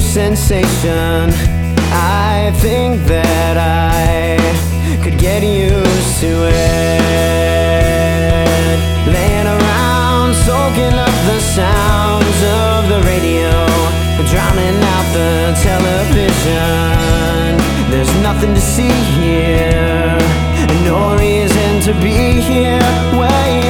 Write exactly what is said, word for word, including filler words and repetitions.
sensation. I think that I could get used to it. Laying around, soaking up the sounds of the radio, drowning out the television. There's nothing to see here, no reason to be here. Wait